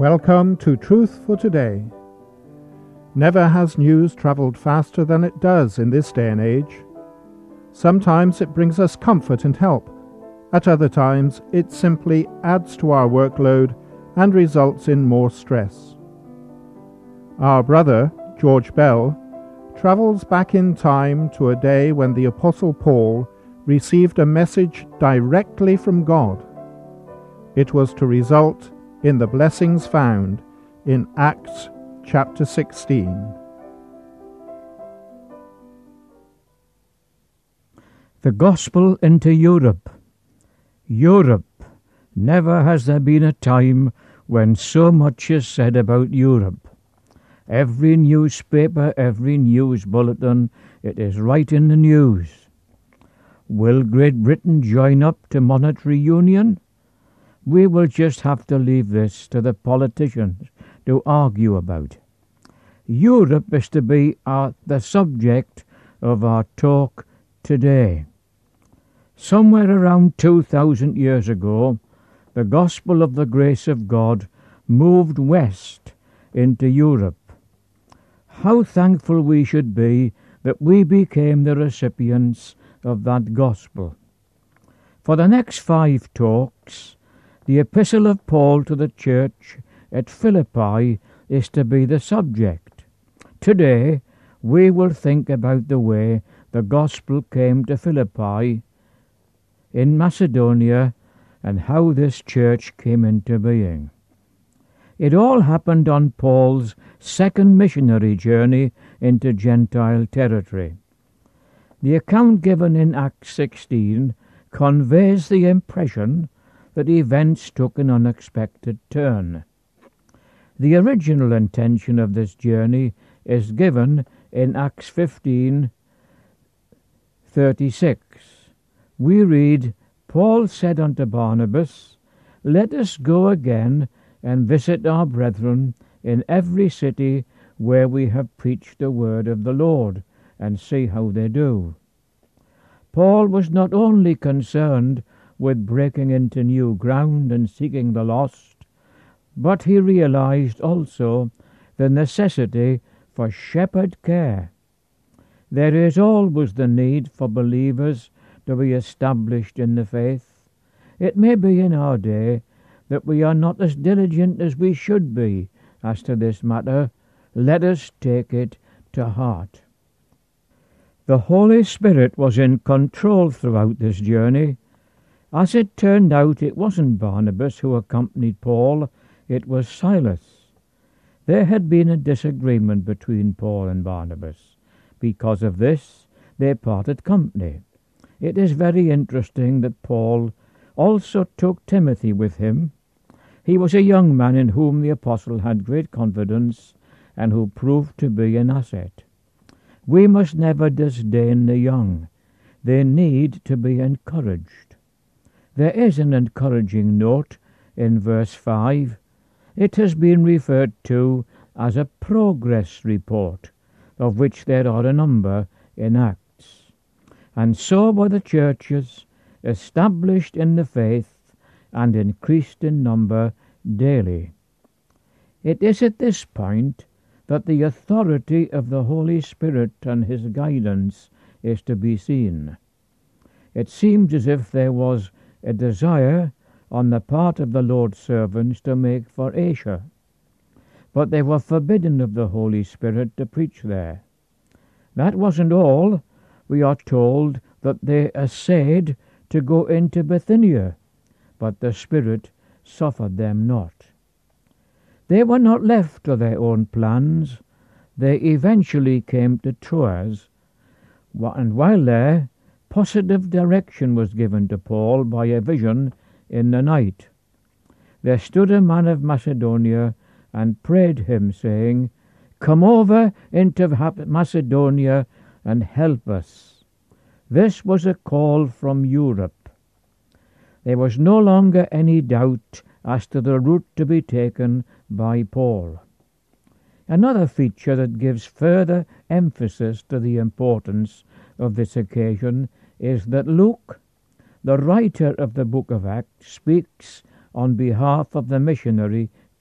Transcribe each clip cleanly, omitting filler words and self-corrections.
Welcome to Truth for Today. Never has news travelled faster than it does in this day and age. Sometimes it brings us comfort and help. At other times, it simply adds to our workload and results in more stress. Our brother, George Bell, travels back in time to a day when the Apostle Paul received a message directly from God. It was to result in the blessings found in Acts chapter 16. The Gospel into Europe. Europe. Never has there been a time when so much is said about Europe. Every newspaper, every news bulletin, it is right in the news. Will Great Britain join up to monetary union? We will just have to leave this to the politicians to argue about. Europe is to be the subject of our talk today. Somewhere around 2,000 years ago, the gospel of the grace of God moved west into Europe. How thankful we should be that we became the recipients of that gospel. For the next 5 talks, the epistle of Paul to the church at Philippi is to be the subject. Today, we will think about the way the gospel came to Philippi in Macedonia and how this church came into being. It all happened on Paul's second missionary journey into Gentile territory. The account given in Acts 16 conveys the impression that events took an unexpected turn. The original intention of this journey is given in Acts 15:36. We read, Paul said unto Barnabas, Let us go again and visit our brethren in every city where we have preached the word of the Lord, and see how they do. Paul was not only concerned with breaking into new ground and seeking the lost, but he realized also the necessity for shepherd care. There is always the need for believers to be established in the faith. It may be in our day that we are not as diligent as we should be as to this matter. Let us take it to heart. The Holy Spirit was in control throughout this journey. As it turned out, it wasn't Barnabas who accompanied Paul, it was Silas. There had been a disagreement between Paul and Barnabas. Because of this, they parted company. It is very interesting that Paul also took Timothy with him. He was a young man in whom the apostle had great confidence and who proved to be an asset. We must never disdain the young. They need to be encouraged. There is an encouraging note in verse 5. It has been referred to as a progress report, of which there are a number in Acts. And so were the churches established in the faith and increased in number daily. It is at this point that the authority of the Holy Spirit and his guidance is to be seen. It seems as if there was a desire on the part of the Lord's servants to make for Asia, but they were forbidden of the Holy Spirit to preach there. That wasn't all. We are told that they essayed to go into Bithynia, but the Spirit suffered them not. They were not left to their own plans. They eventually came to Troas, and while there, positive direction was given to Paul by a vision in the night. There stood a man of Macedonia and prayed him, saying, Come over into Macedonia and help us. This was a call from Europe. There was no longer any doubt as to the route to be taken by Paul. Another feature that gives further emphasis to the importance of this occasion is that Luke, the writer of the book of Acts, speaks on behalf of the missionary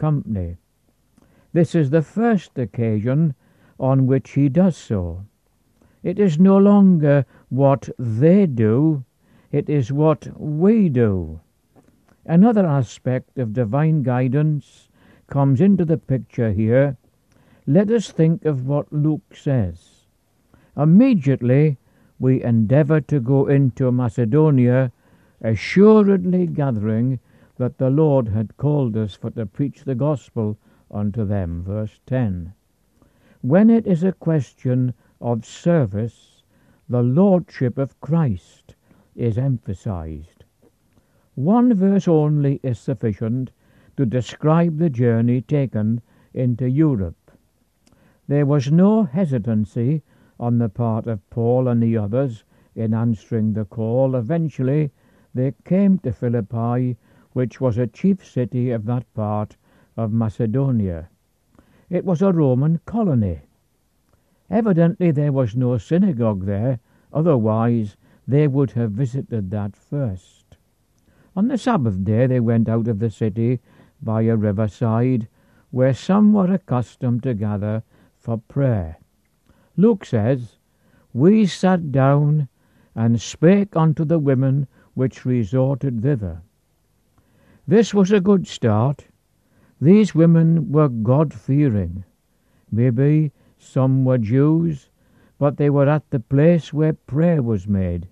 company. This is the first occasion on which he does so. It is no longer what they do, it is what we do. Another aspect of divine guidance comes into the picture here. Let us think of what Luke says. Immediately we endeavour to go into Macedonia, assuredly gathering that the Lord had called us for to preach the gospel unto them. Verse 10. When it is a question of service, the lordship of Christ is emphasized. One verse only is sufficient to describe the journey taken into Europe. There was no hesitancy on the part of Paul and the others in answering the call. Eventually they came to Philippi, which was a chief city of that part of Macedonia. It was a Roman colony. Evidently there was no synagogue there, otherwise they would have visited that first. On the Sabbath day they went out of the city by a riverside, where some were accustomed to gather for prayer. Luke says, "We sat down and spake unto the women which resorted thither." This was a good start. These women were God-fearing. Maybe some were Jews, but they were at the place where prayer was made.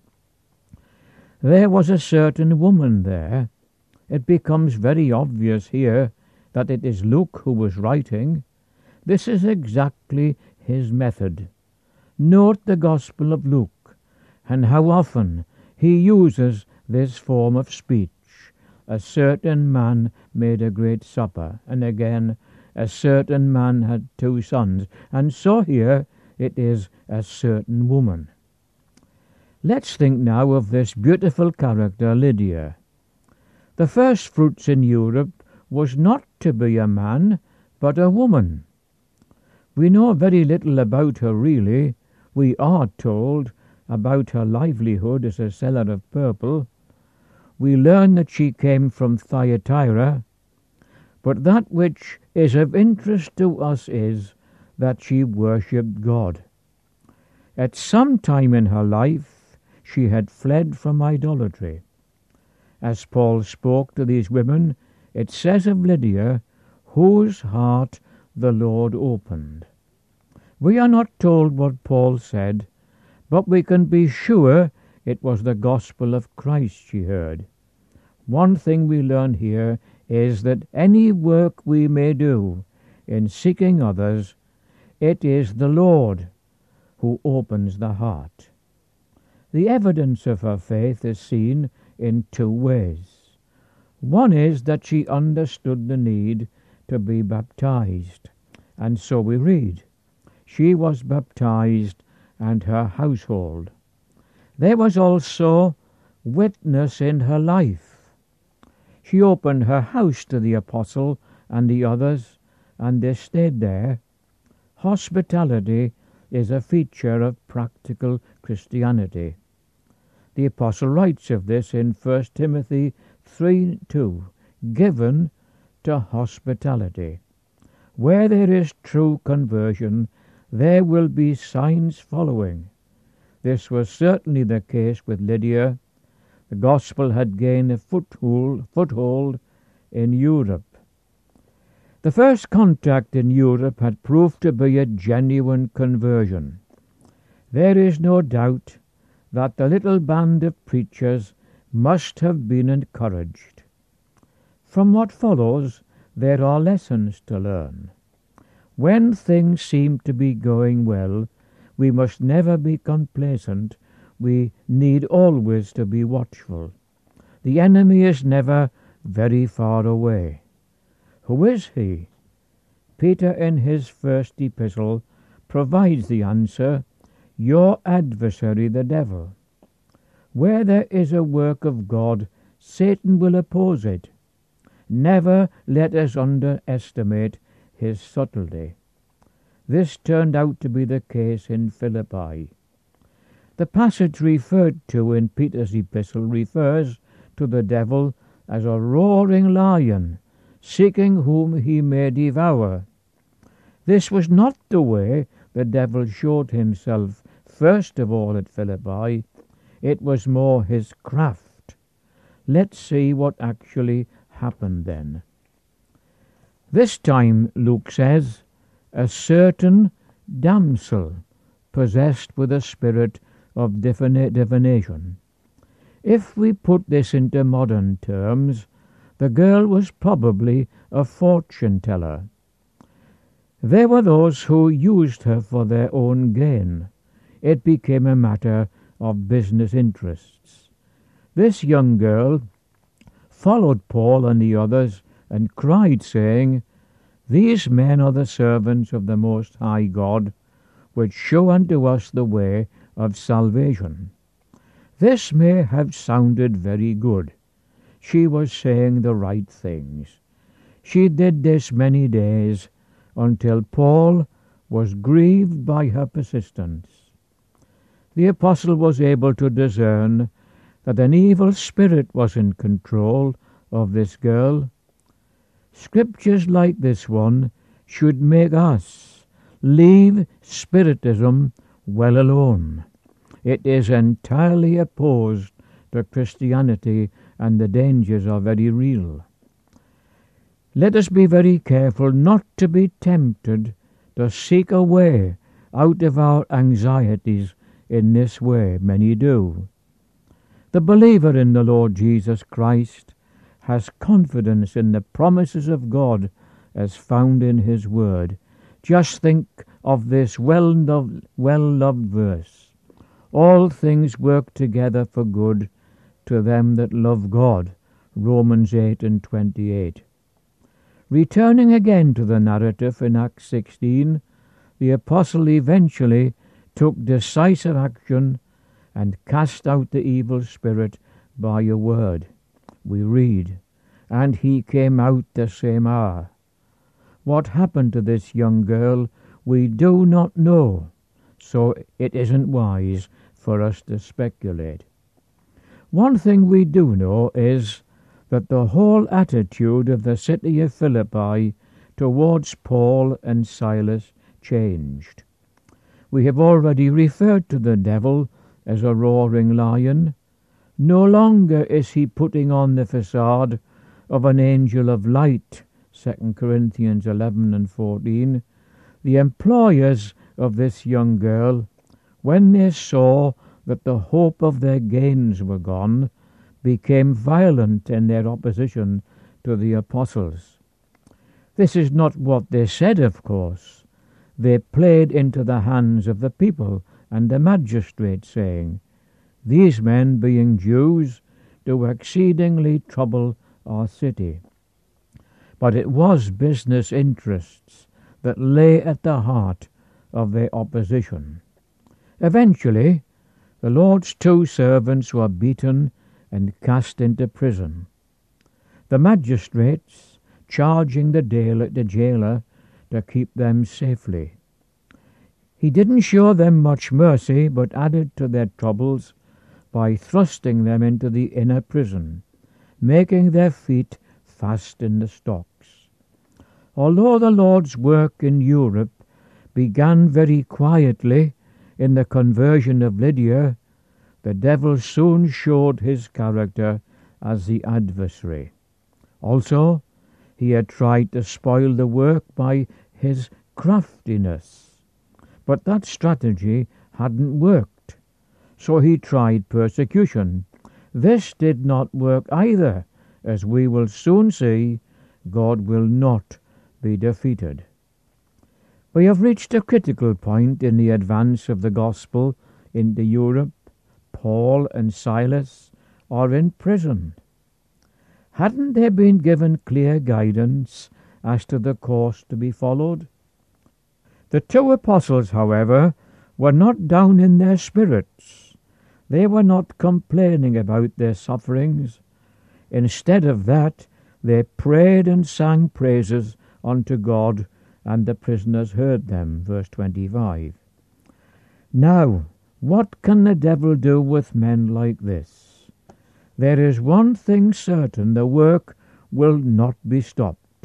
There was a certain woman there. It becomes very obvious here that it is Luke who was writing. This is exactly his method. Note the Gospel of Luke, and how often he uses this form of speech. A certain man made a great supper, and again, a certain man had 2 sons, and so here it is a certain woman. Let's think now of this beautiful character, Lydia. The first fruits in Europe was not to be a man, but a woman. We know very little about her really. We are told about her livelihood as a seller of purple. We learn that she came from Thyatira, but that which is of interest to us is that she worshipped God. At some time in her life she had fled from idolatry. As Paul spoke to these women, it says of Lydia, whose heart the Lord opened. We are not told what Paul said, but we can be sure it was the gospel of Christ she heard. One thing we learn here is that any work we may do in seeking others, it is the Lord who opens the heart. The evidence of her faith is seen in 2 ways. One is that she understood the need to be baptized, and so we read, "She was baptized and her household." There was also witness in her life. She opened her house to the apostle and the others, and they stayed there. Hospitality is a feature of practical Christianity. The apostle writes of this in 1 Timothy 3:2, given to hospitality. Where there is true conversion, there will be signs following. This was certainly the case with Lydia. The gospel had gained a foothold in Europe. The first contact in Europe had proved to be a genuine conversion. There is no doubt that the little band of preachers must have been encouraged. From what follows, there are lessons to learn. When things seem to be going well, we must never be complacent. We need always to be watchful. The enemy is never very far away. Who is he? Peter in his first epistle provides the answer, your adversary the devil. Where there is a work of God, Satan will oppose it. Never let us underestimate his subtlety. This turned out to be the case in Philippi. The passage referred to in Peter's epistle refers to the devil as a roaring lion, seeking whom he may devour. This was not the way the devil showed himself first of all at Philippi. It was more his craft. Let's see what actually happened then. This time, Luke says, a certain damsel possessed with a spirit of divination. If we put this into modern terms, the girl was probably a fortune-teller. There were those who used her for their own gain. It became a matter of business interests. This young girl followed Paul and the others and cried, saying, "These men are the servants of the Most High God, which show unto us the way of salvation." This may have sounded very good. She was saying the right things. She did this many days, until Paul was grieved by her persistence. The apostle was able to discern that an evil spirit was in control of this girl. Scriptures like this one should make us leave Spiritism well alone. It is entirely opposed to Christianity, and the dangers are very real. Let us be very careful not to be tempted to seek a way out of our anxieties in this way. Many do. The believer in the Lord Jesus Christ has confidence in the promises of God as found in His Word. Just think of this well-loved verse. All things work together for good to them that love God. Romans 8:28. Returning again to the narrative in Acts 16, the apostle eventually took decisive action and cast out the evil spirit by a word. We read, "And he came out the same hour." What happened to this young girl we do not know, so it isn't wise for us to speculate. One thing we do know is that the whole attitude of the city of Philippi towards Paul and Silas changed. We have already referred to the devil as a roaring lion. No longer is he putting on the facade of an angel of light, 2 Corinthians 11:14. The employers of this young girl, when they saw that the hope of their gains were gone, became violent in their opposition to the apostles. This is not what they said, of course. They played into the hands of the people and the magistrates, saying, "These men, being Jews, do exceedingly trouble our city." But it was business interests that lay at the heart of their opposition. Eventually, the Lord's two servants were beaten and cast into prison. The magistrates charging the jailer to keep them safely. He didn't show them much mercy, but added to their troubles by thrusting them into the inner prison, making their feet fast in the stocks. Although the Lord's work in Europe began very quietly in the conversion of Lydia, the devil soon showed his character as the adversary. Also, he had tried to spoil the work by his craftiness. But that strategy hadn't worked, so he tried persecution. This did not work either. As we will soon see, God will not be defeated. We have reached a critical point in the advance of the gospel into Europe. Paul and Silas are in prison. Hadn't they been given clear guidance as to the course to be followed? The two apostles, however, were not down in their spirits. They were not complaining about their sufferings. Instead of that, they prayed and sang praises unto God, and the prisoners heard them. Verse 25. Now, what can the devil do with men like this? There is one thing certain: the work will not be stopped.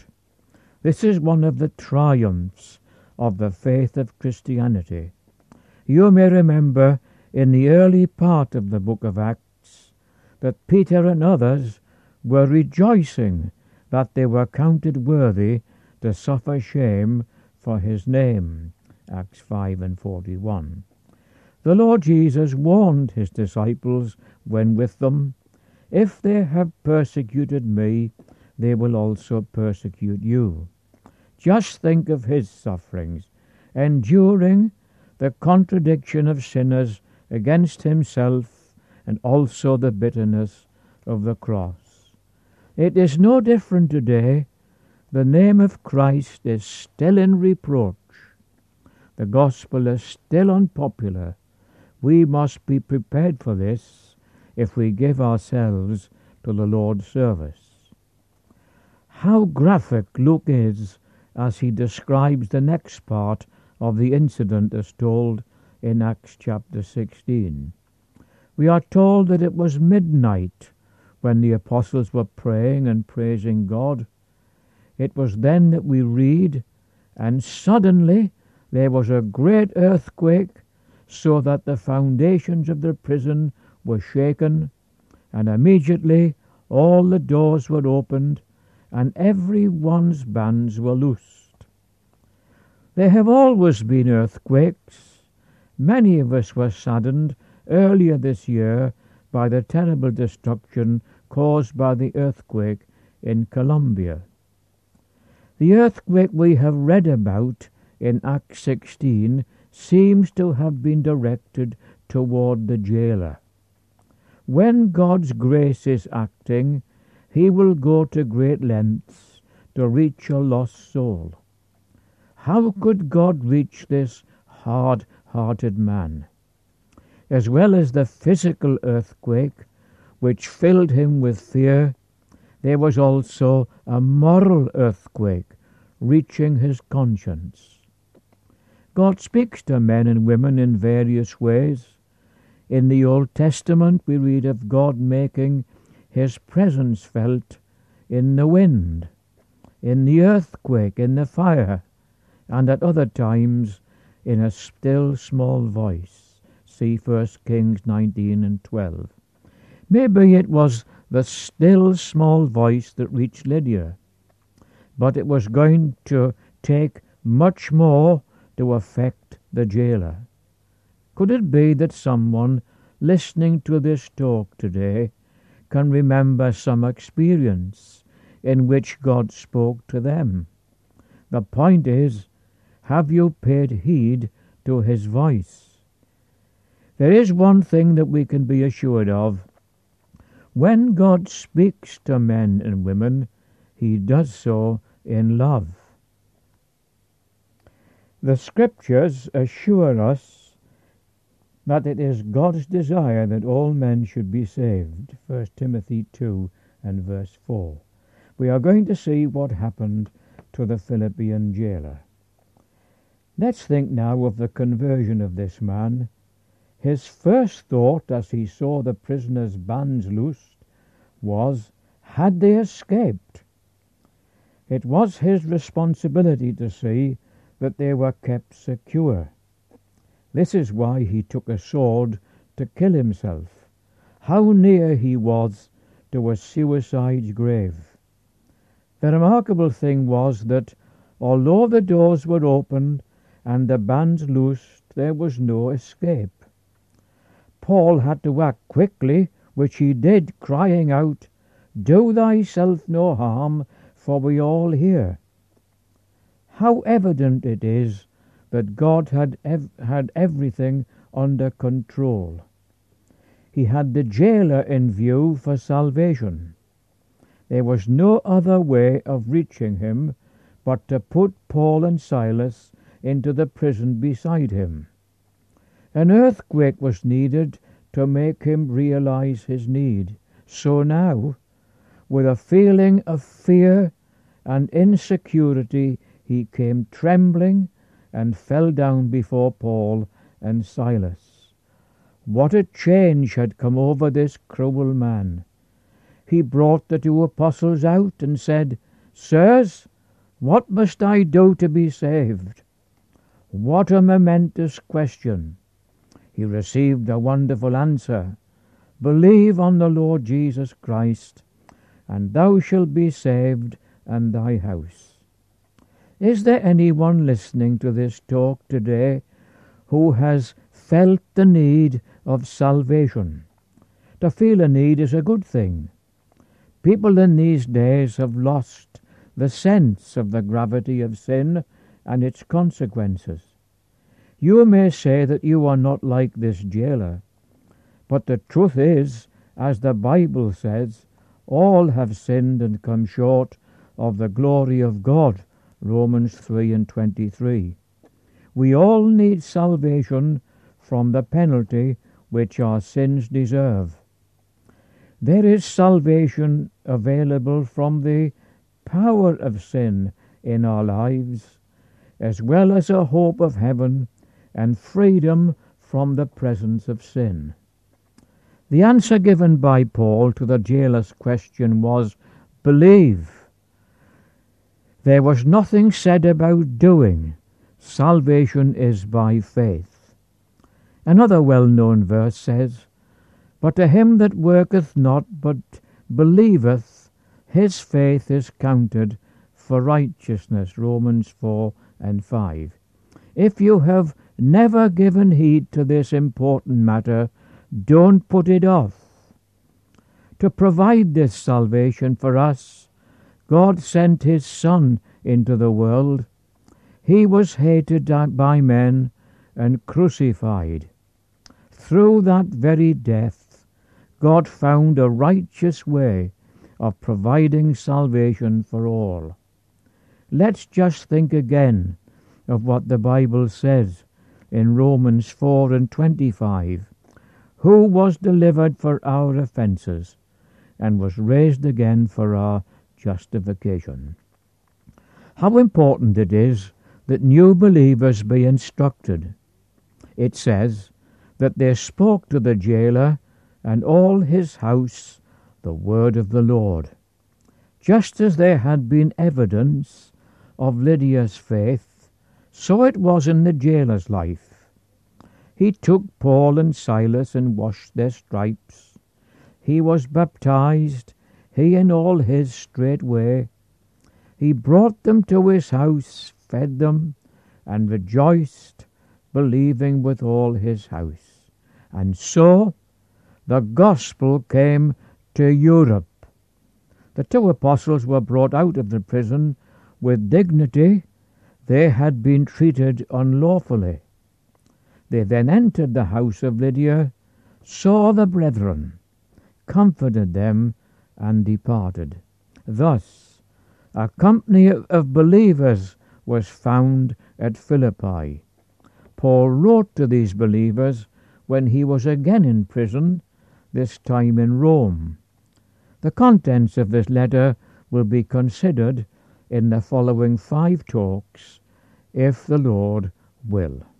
This is one of the triumphs of the faith of Christianity. You may remember in the early part of the book of Acts that Peter and others were rejoicing that they were counted worthy to suffer shame for his name. Acts 5:41. The Lord Jesus warned his disciples when with them, "If they have persecuted me, they will also persecute you." Just think of his sufferings, enduring the contradiction of sinners against himself and also the bitterness of the cross. It is no different today. The name of Christ is still in reproach. The gospel is still unpopular. We must be prepared for this if we give ourselves to the Lord's service. How graphic Luke is as he describes the next part of the incident as told in Acts chapter 16. We are told that it was midnight when the apostles were praying and praising God. It was then that we read, "And suddenly there was a great earthquake, so that the foundations of the prison were shaken, and immediately all the doors were opened, and every one's bands were loosed." There have always been earthquakes. Many of us were saddened earlier this year by the terrible destruction caused by the earthquake in Colombia. The earthquake we have read about in Acts 16 seems to have been directed toward the jailer. When God's grace is acting, he will go to great lengths to reach a lost soul. How could God reach this hard-hearted man? As well as the physical earthquake, which filled him with fear, there was also a moral earthquake reaching his conscience. God speaks to men and women in various ways. In the Old Testament we read of God making his presence felt in the wind, in the earthquake, in the fire, and at other times in a still small voice. See 1 Kings 19 and 12. Maybe it was the still small voice that reached Lydia, but it was going to take much more to affect the jailer. Could it be that someone listening to this talk today can remember some experience in which God spoke to them? The point is, have you paid heed to his voice? There is one thing that we can be assured of. When God speaks to men and women, he does so in love. The Scriptures assure us that it is God's desire that all men should be saved. 1 Timothy 2 and verse 4. We are going to see what happened to the Philippian jailer. Let's think now of the conversion of this man. His first thought as he saw the prisoners' bands loosed was, had they escaped? It was his responsibility to see that they were kept secure. This is why he took a sword to kill himself. How near he was to a suicide's grave. The remarkable thing was that although the doors were opened and the bands loosed, there was no escape. Paul had to act quickly, which he did, crying out, "Do thyself no harm, for we all here." How evident it is that God had everything under control. He had the jailer in view for salvation. There was no other way of reaching him but to put Paul and Silas into the prison beside him. An earthquake was needed to make him realize his need. So now, with a feeling of fear and insecurity, he came trembling and fell down before Paul and Silas. What a change had come over this cruel man. He brought the two apostles out and said, "Sirs, What must I do to be saved? What a momentous question. He received a wonderful answer. Believe on the Lord Jesus Christ, and thou shalt be saved and thy house. Is there anyone listening to this talk today who has felt the need of salvation? To feel a need is a good thing. People in these days have lost the sense of the gravity of sin and its consequences. You may say that you are not like this jailer, but the truth is, as the Bible says, all have sinned and come short of the glory of God, Romans 3:23. We all need salvation from the penalty which our sins deserve. There is salvation available from the power of sin in our lives, as well as a hope of heaven and freedom from the presence of sin. The answer given by Paul to the jailer's question was, believe. There was nothing said about doing. Salvation is by faith. Another well-known verse says, but to him that worketh not, but believeth, his faith is counted for righteousness. Romans 4:5. If you have never given heed to this important matter, don't put it off. To provide this salvation for us, God sent his Son into the world. He was hated by men and crucified. Through that very death, God found a righteous way of providing salvation for all. Let's just think again of what the Bible says in Romans 4:25, who was delivered for our offences and was raised again for our justification. How important it is that new believers be instructed. It says that they spoke to the jailer and all his house the word of the Lord. Just as there had been evidence of Lydia's faith, so it was in the jailer's life. He took Paul and Silas and washed their stripes. He was baptized, he and all his straightway. He brought them to his house, fed them, and rejoiced, believing with all his house. And so the gospel came to Europe. The two apostles were brought out of the prison with dignity. They had been treated unlawfully. They then entered the house of Lydia, saw the brethren, comforted them, and departed. Thus, a company of believers was found at Philippi. Paul wrote to these believers when he was again in prison, this time in Rome. The contents of this letter will be considered in the following 5 talks, if the Lord will.